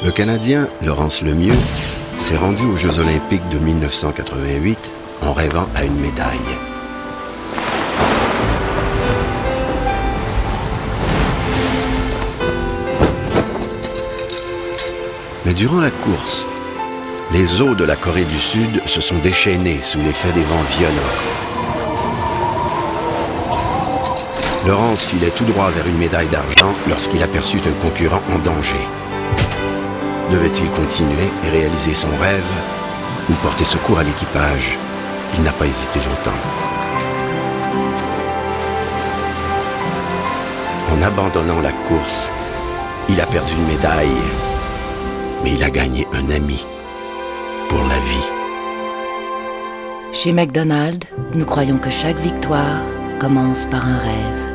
Le Canadien Laurence Lemieux s'est rendu aux Jeux Olympiques de 1988 en rêvant à une médaille. Mais durant la course, les eaux de la Corée du Sud se sont déchaînées sous l'effet des vents violents. Laurence filait tout droit vers une médaille d'argent lorsqu'il aperçut un concurrent en danger. Devait-il continuer et réaliser son rêve ou porter secours à l'équipage? Il n'a pas hésité longtemps. En abandonnant la course, il a perdu une médaille, mais il a gagné un ami pour la vie. Chez McDonald's, nous croyons que chaque victoire commence par un rêve.